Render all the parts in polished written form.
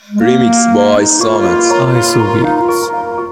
Remix by Summit. ISO Beats.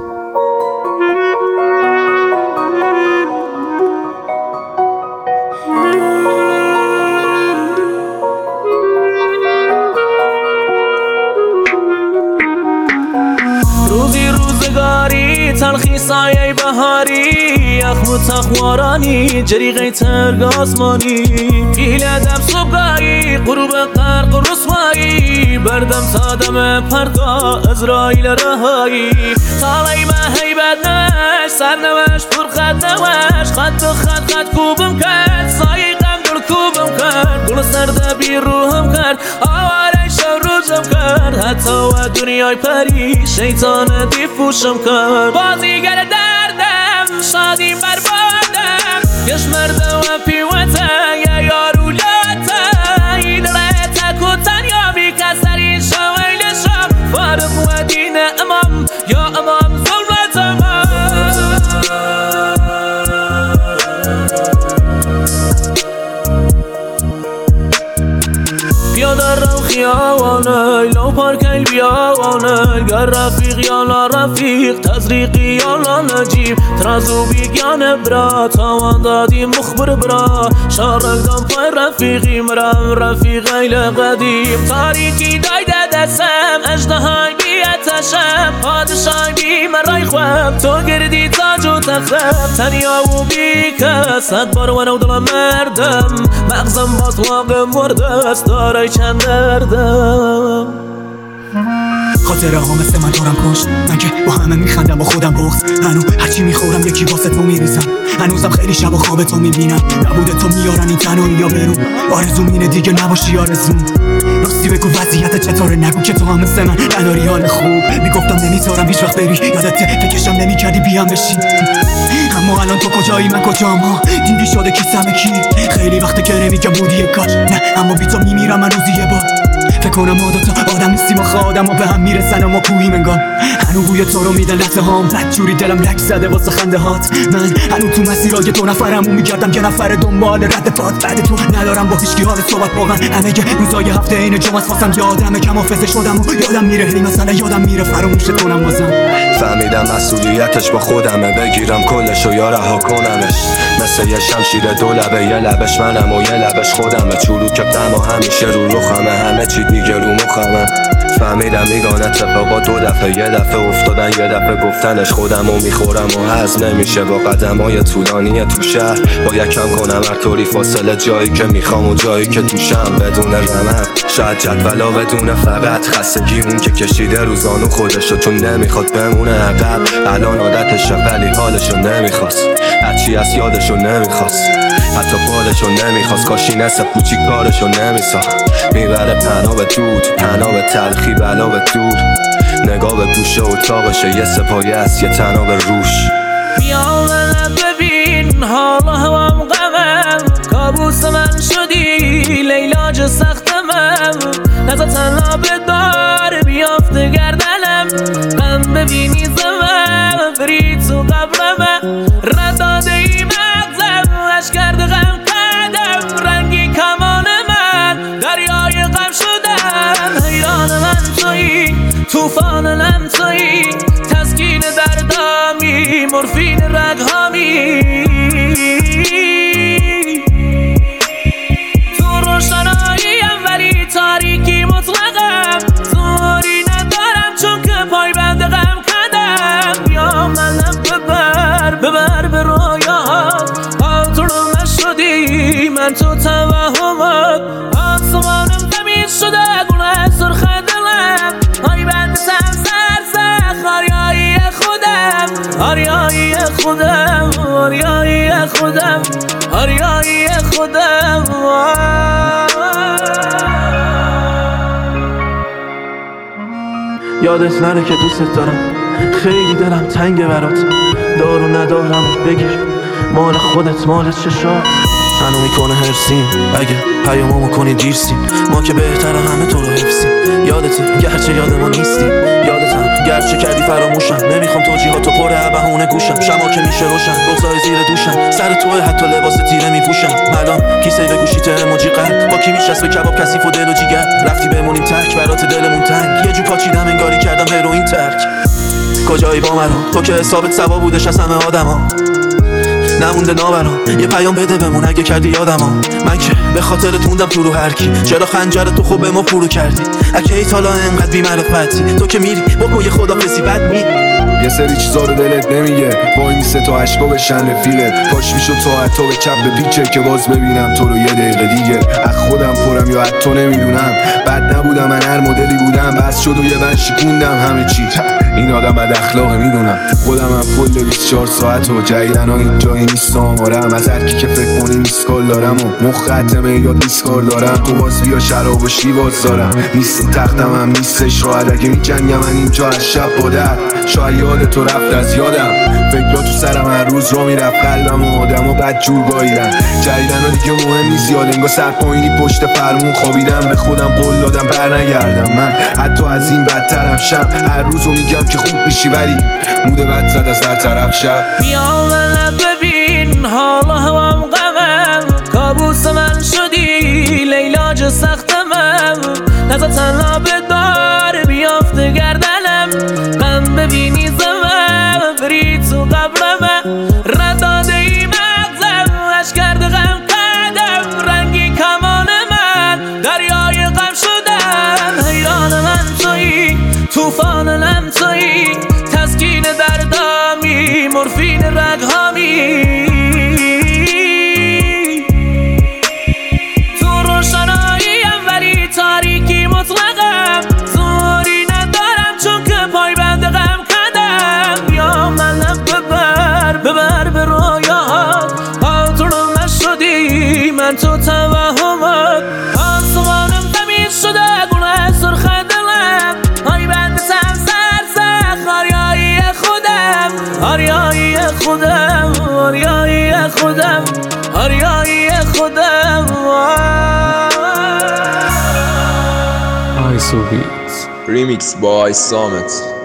روزی روزگاری تلخی سایه بهاری اخم تخوارانی جریقه ترگ آسمانی ایل دم صبحایی غروب غرق رسوایی بردم سادم پردا ازرائیل رهایی طالعی ما هیبت نوش سرنوش پر خد نوش خد و خد کوبم کرد سایقم دل کوبم کرد گل سرده بی روحم کرد آواره شو روزم کرد حتی و دنیای پری شیطان دیفوشم کرد بازیگر دردم شادی بربادم کش مرده و پیوته یا یارو لاته این ریته کتن یا بی کسری شویل شم فارق و دین امام یا امام ظلمت امام پیاده رو خیابانه لو پارکیل بیابانه گر رفیق یا لا رفیق تزریقی یا لا نجیب ترازو بیگیان برا تاوان دادی مخبر برا شارکدم پای رفیقی مرم رفیق ایل قدیم تاریکی دایده دستم اجدهای بیتشم پادشای بی مرای خواب تو گردی تاج و تختم تنیا و بی کس صد بار ونو دلم مردم مغزم باز واقع مرده است دارای چند دردم خاطره ها مثل من دارم کشت من که با همه میخندم با خودم بغض هنو هرچی میخورم یکی واسه تو میریزم هنوزم خیلی شب و خواب تو میبینم نبوده تو میارن این تنهایی یا برو آرزوم اینه دیگه نباشی آرزوم راستی بگو وضعیت چطوره نگو که تو هم مثل من نداری حال خوب میگفتم نمیذارم هیچ وقت بری یادت فکرشم نمیکردی بیام بشی اما الان تو کجایی من کجام ها دیدی شده کیسم کی خیلی وقته که نمیگم بودی کاش نه اما بی تو میمیرم من روزی یه بار فکر کنم ما دوتا آدم نیستیم آخه آدم ها به هم میرسن اما کوهیم انگار هنو بوی تو رو میدن لحظه هام بدجوری دلم لک زده واسه خنده هات من هنو تو مسیرای دو نفرمون میگردم یه نفر دنبال رد پات بعد تو ندارم با هیچکی حال صحبت واقعا همه روزای هفته این جمعه خواستم یادم کم حافظه شدم و یادم میره هی مثلا یادم میره فراموشت کنم بازم فهمیدم مسئولیتش با خودمه بگیرم کلشو یا رها کنمش مثل یه شمشیر دو لبه یه لبش منم و یه لبش خودمه چروک دما همیشه رو رخمه همه چی دیگه رو مخمه فهمیدم میگان اتفاقا دو دفعه یه دفعه افتادن یه دفعه گفتنش خودم و میخورم و هضم نمیشه با قدمای طولانی تو شهر باید کم کنم هر طوری فاصله جایی که میخوام و جایی که توشم بدون رمق شاید جدولا بدون فقط خستگی اون که کشیده روزانو خودشو چون نمیخواد بمونه عقب الان عادتشه ولی حالشو نمیخواست هرچی از یادشو نمیخواست حتی بالشو نمیخواست کاشی نصف کوچیک کارشو نمیساخت میبره پناه به دود پناه به تلخی بلا به دور نگاه به گوشه اتاقشه یه سپایه است یه تنها به روش بیا منم ببین حالا هوام غمم کابوس من شدی لیلاج سختمم نزا تنها به دار بیافته گردنم غم ببینی زمم بری تو قبرمم رد داده ای مغزم اش کرده غم کردم رنگی کمان من دریای غم شدم حیران من تویی توفان لم تویی تسکین دردامی مورفین رگهامی تو روشناییم ولی تاریکی مطلقم زوری ندارم چون که پای بند غم کردم یا منم ببر به رویات آترو نشدی من تو توهمات آسمانم زمین شده گونه سرخ دلم پای بند سم سرسخ آریایی خودم آریایی خودم آریایی خودم آریایی خودم یادت نره که دوست دارم خیلی دلم تنگه برات دارو ندارم بگیر مال خودت مال چشات هنو میکنه هرسیم اگه پیاممو کنی دیرسیم ما که بهتره همه تو رو حفظیم یادته گرچه یاد ما نیستیم یادتم گرچه کردی فراموشم نمیخوام توجیهاتو پر بهونه گوشم شما که میشه روشن بغضای زیر دوشم سر توه حتی لباس تیره میپوشم الان کیسه به گوشیت اموجی قلب با کی میشست به کباب کثیف و دل و جیگر رفتی بمونیم تک برات دلمون تنگ یه جو پاچیدم انگاری کردم هروئین ترک. کجایی با مرا تو که حسابت سوا بودش از همه آدما، نمونده نابرام یه پیام بده بمون اگه کردی یادما. من که به خاطر توندم تو رو هر کی، چرا خنجر تو خوب به ما پورو کردی؟ اگه ای تالا انقدر بی‌معرفتی تو که میری بکن یه خدافظی بعد میری. یه سری چیزا رو دلت نمیگه، وای میسه تا عشقا بشن رفیلت. کاش میشد تا تو به چپ به پیچه که باز ببینم تو رو یه دقیقه دیگه. از خودم پرم یا از تو نمیدونم، بد نبودم من هر مدلی بودم، بس شد و یه بند شکوندم همه چی. این آدم بد اخلاقه میدونم، خودم هم کل 24 ساعت و جدیدن ها این جایی نیست آمارم. از هر کی که فکر کنی میسکال دارم و مخ ختمه یا دیسکار دارم. تو باز بیا شراب و شیواز دارم، نیست تختم هم نیستش راحت. اگه میجنگم من اینجا از شب با در، شاید یاد تو رفت از یادم. فکرها تو سرم هر روز را میرفت قلبم و آدم و بد جور گاییدن. جدیدن ها دیگه مهم نیست یاد انگاه سر پایینی پشت فرمون خوابیدم. به خودم قول دادم بر نگردم، من حتی از این بدترم شم. هر روزو میگم که خوب میشی ولی موده بد زد از هر طرف شب. بیا من ببین حالا هوام غمم، کابوس من شدی لیلاج سختمم. نزا تنها بدار بیافته گردنم، غم ببینی زمم بری تو قبرمم. رداده ای مغزم اش کرده غم قدم، رنگی کمان من دریای غم شدم. حیران من تویی توفان نم تویی، تسکین دردامی مورفین رگهامی. تو روشناییم ولی تاریکی مطلقم، زوری ندارم چون که پای بند غم کردم. یا من ببر به رویات، پاتونم نشدی من تو توهمات. آسمانم تمیز شده گونه سرخ دلم، پای بند سرسخت آریایی خودم. آریایی خودم آریایی خودم آریایی خودم. Remix by Summit.